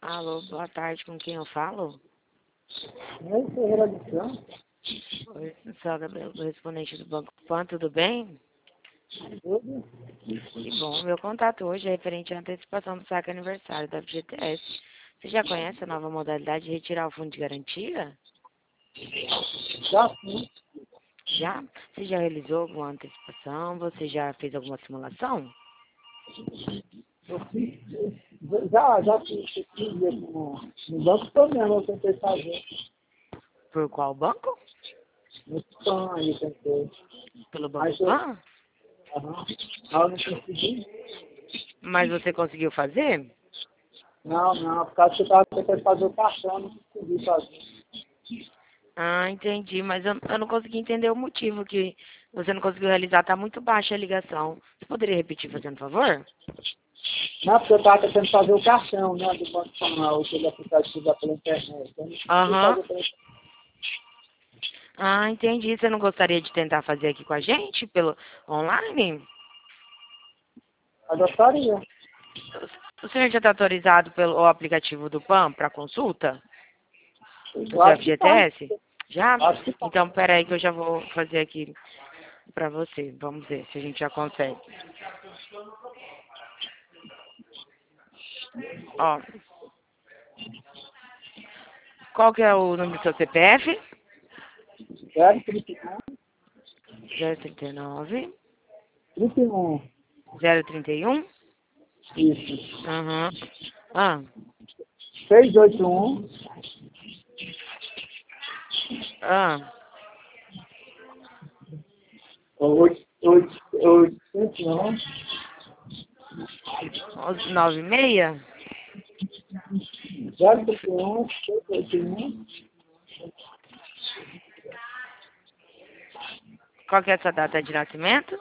Alô, boa tarde, com quem eu falo? Oi, Ferreira do Cão. Oi, sou a Gabriela, correspondente do Banco Pan, tudo bem? Tudo? Que bom, meu contato hoje é referente à antecipação do saque aniversário da FGTS. Você já conhece a nova modalidade de retirar o fundo de garantia? Já sim. Já? Você já realizou alguma antecipação? Você já fez alguma simulação? Eu fiz, já fiz aqui no banco também, eu tentei fazer. Por qual banco? No PAN aí, tentei. Pelo Banco Mas eu, Pan? não consegui. Mas você conseguiu fazer? Não, por causa que eu estava tentando fazer o cartão, não consegui fazer. Ah, entendi, mas eu não consegui entender o motivo que você não conseguiu realizar. Tá muito baixa a ligação. Você poderia repetir, fazendo favor? Não, porque eu estava tentando fazer o cartão, né, do Banco Nacional, aquele aplicativo lá pela internet. Eu não consegui Aham. fazer pela internet. Ah, entendi. Você não gostaria de tentar fazer aqui com a gente, pelo online? Eu gostaria. O senhor já está autorizado pelo aplicativo do PAN para consulta? Do Eu seu acho que tá. FGTS? Já? Acho que tá. Então, peraí que eu já vou fazer aqui para você. Vamos ver se a gente já consegue. Ó, qual que é o número do seu CPF? 031, 039 31. 031? Isso. Aham. Ah, 681, ah. 809, 96? 031, 681, Qual que é a sua data de nascimento?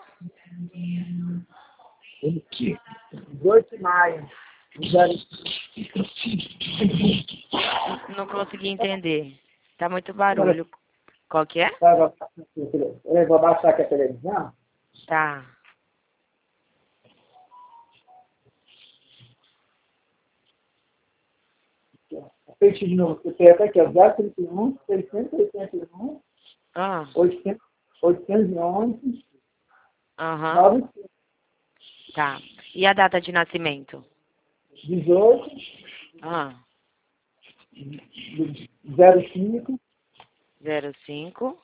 18 de maio. 0, Não consegui entender. Tá muito barulho. Qual que é? eu vou baixar aqui a televisão. Tá. Feito de novo. Você pega aqui, ó, 031, 681, Ah, 811, aham. 95, Tá. E a data de nascimento? 18, Ah, 05, 05,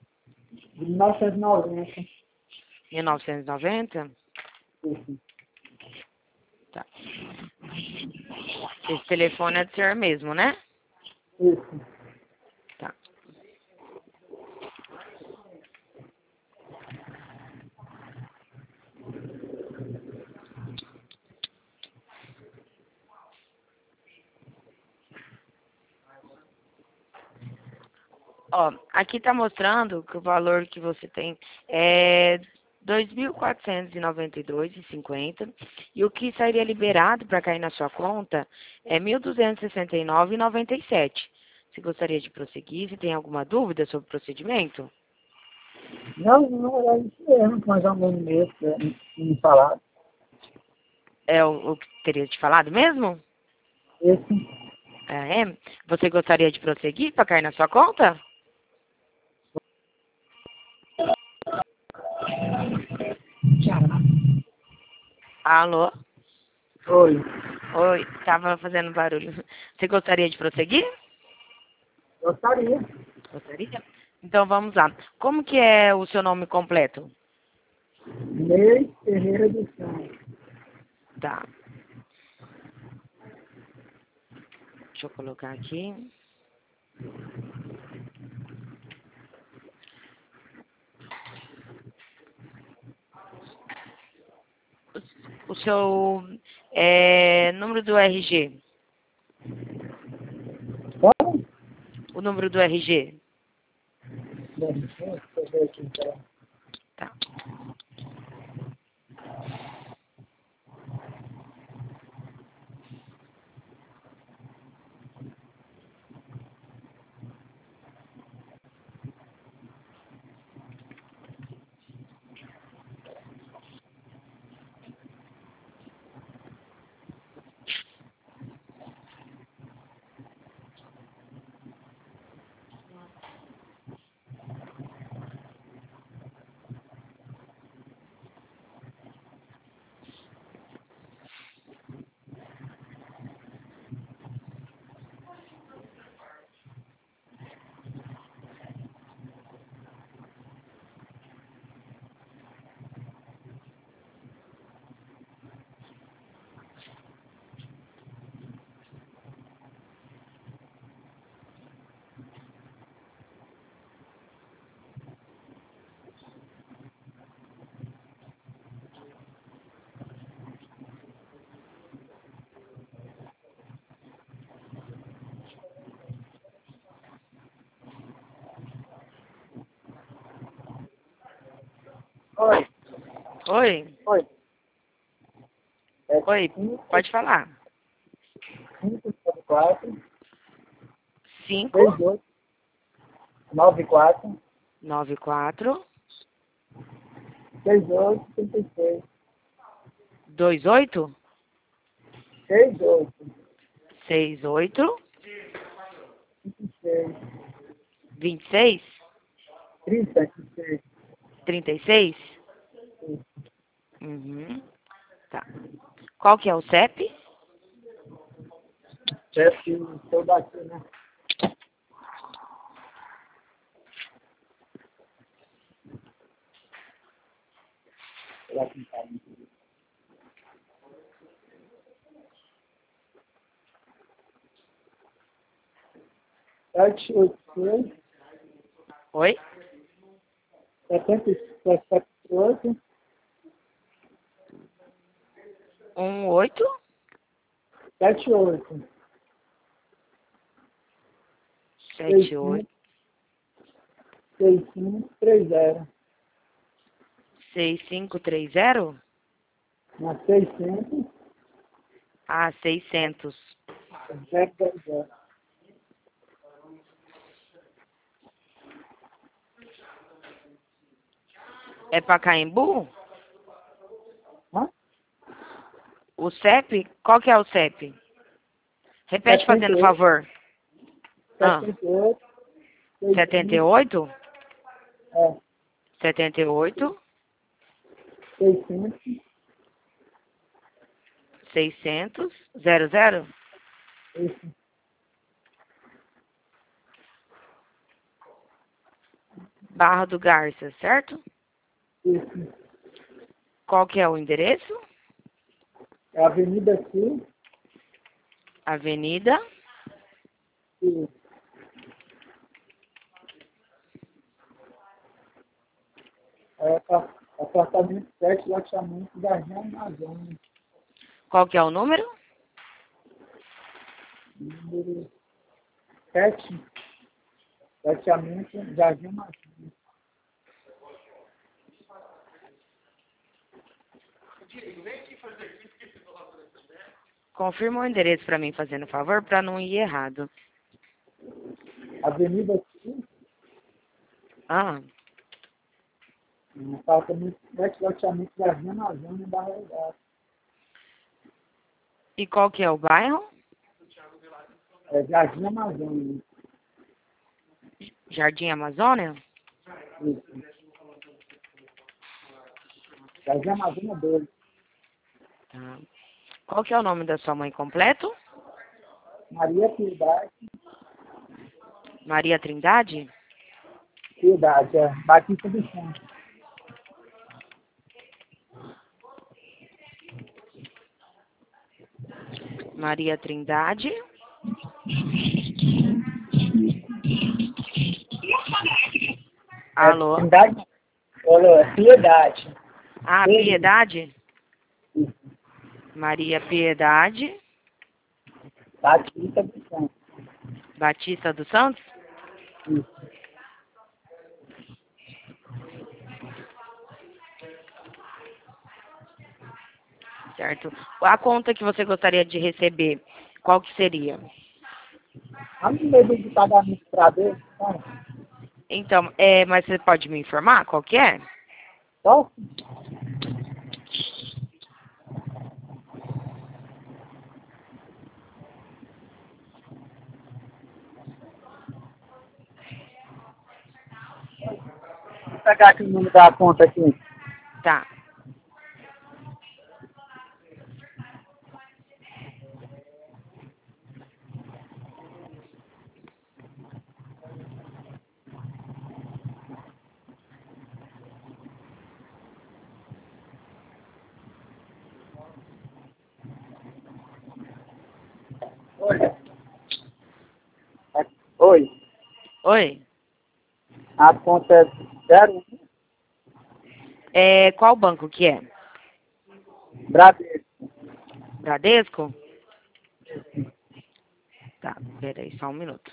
1990. 1990? Isso. Tá. Esse telefone é do senhor mesmo, né? Isso. Tá. Ó, aqui tá mostrando que o valor que você tem é 2.492,50 e o que sairia liberado para cair na sua conta é 1.269,97. Você gostaria de prosseguir? Você tem alguma dúvida sobre o procedimento? Não, é isso mesmo, mais ou menos mesmo, me falaram. É o que teria te falado mesmo? Esse, Ah, é? Você gostaria de prosseguir para cair na sua conta? Alô? oi, Oi, tava fazendo barulho. Você gostaria de prosseguir? gostaria. Gostaria? Então vamos lá. Como que é o seu nome completo? Ney Ferreira do Cão. Tá. Deixa eu colocar aqui. O seu número do RG. Como? O número do RG. Deixa eu ver aqui, então. Tá. Oi. Oi? Oi. É Oi, pode falar. 574 5, 68 94 94, 68 36 28, 68 68, 26 26, 36 36. Uhum. Tá. Qual que é o CEP? chefe seu daqui, né? Lá com calma. 786 Oi? 78 8, 78 78, 6530 6530. na 600 Ah, 600. 010. É Pacaembu? Hã? O CEP? Qual que é o CEP? Repete fazendo 78 favor. Ah, 78 65 78, é 78, 600 600, 00. isso Barra do Garça, certo? isso Qual que é o endereço? é a Avenida Sul Avenida e apartamento 7 loteamento da Região Amazônia. Qual que é o número? Número 7 loteamento da Região Amazônia. Confirma o endereço para mim, fazendo favor, para não ir errado. Avenida Sul, Ah, apartamento 7 loteamento da Região Amazônia da Realidade. e qual que é o bairro? É Jardim Amazônia. Jardim Amazônia? Isso. Jardim Amazônia 2. Tá. Qual que é o nome da sua mãe completo? Maria Piedade. Maria Trindade? Piedade, é. Batista do Santos. Maria Trindade. É, Alô? Trindade. Olha, é Piedade. Ah, Piedade? Isso. Maria Piedade. Batista do Santos. Batista dos Santos? Isso. Certo. A conta que você gostaria de receber, qual que seria? Vamos meio de pagamento para ver, então. Então, mas você pode me informar qual que é? Só vou pegar aqui o número da conta aqui. Tá. Oi. Oi. Oi. A conta é 0 Qual banco que é? Bradesco. Bradesco? Tá, peraí, só um minuto.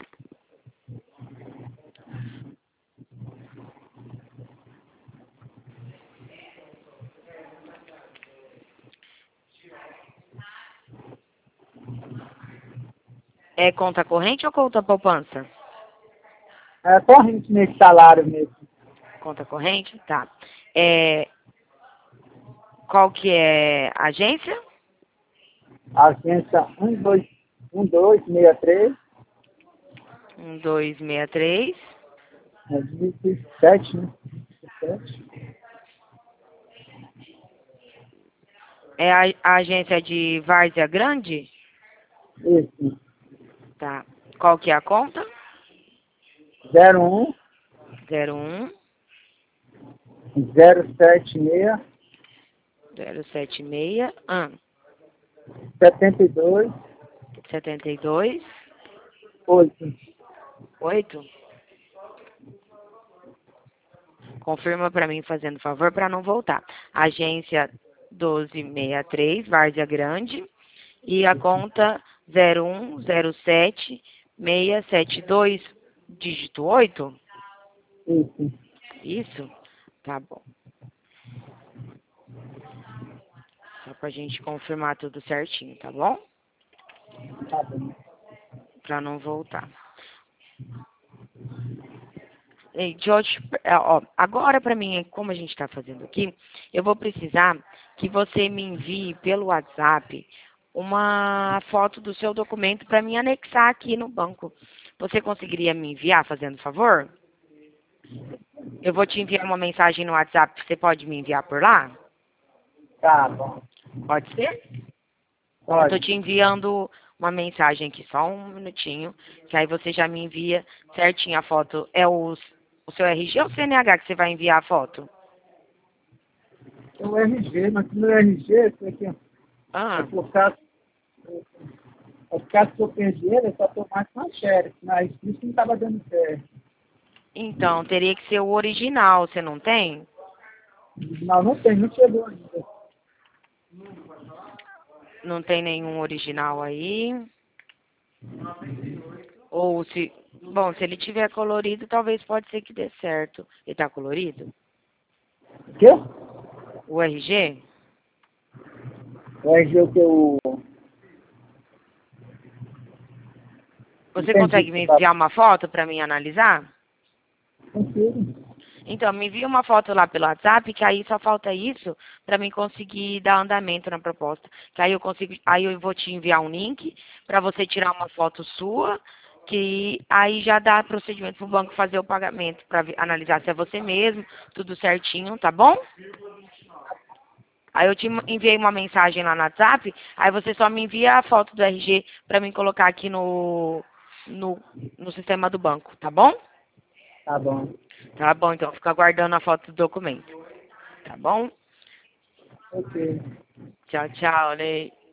É conta corrente ou conta poupança? É corrente nesse salário mesmo. Conta corrente? Tá. É, qual que é a agência? Agência 1263, 1263. é 17, né? 17. É a agência de Várzea Grande? Isso. Tá. Qual que é a conta? 01 01 076 076 72 72 8. 8. Confirma para mim, fazendo favor, para não voltar. Agência 1263, Várzea Grande. E a conta 0107 672, dígito 8? Isso. Isso? Tá bom. Só pra gente confirmar tudo certinho, tá bom? Tá bom. Pra não voltar. Ei, George, ó, agora pra mim, como a gente tá fazendo aqui, eu vou precisar que você me envie pelo WhatsApp uma foto do seu documento para mim anexar aqui no banco. Você conseguiria me enviar, fazendo favor? Eu vou te enviar uma mensagem no WhatsApp, você pode me enviar por lá? Tá bom. Pode ser? Eu tô Pode. te enviando uma mensagem aqui, só um minutinho, que aí você já me envia certinho a foto. É o seu RG ou o CNH que você vai enviar a foto? É o RG, mas no RG, isso aqui é Ah, por causa, é por causa que eu perdi ele, eu só tô mais com a xerox, mas isso não tava dando certo. então, teria que ser o original, você não tem? Não tem, não chegou ainda. Não tem nenhum original aí? Ou se... Bom, se ele tiver colorido, talvez pode ser que dê certo. Ele tá colorido? O quê? O RG? O RG o que eu... Você Entendi o consegue que me você tá enviar uma foto para mim analisar? consigo. Então, me envia uma foto lá pelo WhatsApp, que aí só falta isso para mim conseguir dar andamento na proposta. Que aí eu consigo, aí eu vou te enviar um link para você tirar uma foto sua, que aí já dá procedimento para o banco fazer o pagamento, para analisar se é você mesmo, tudo certinho, tá bom? Aí eu te enviei uma mensagem lá no WhatsApp, aí você só me envia a foto do RG para mim colocar aqui no, no sistema do banco, tá bom? Tá bom. Tá bom, então fica aguardando a foto do documento. Tá bom? Ok. Tchau, tchau, Lei.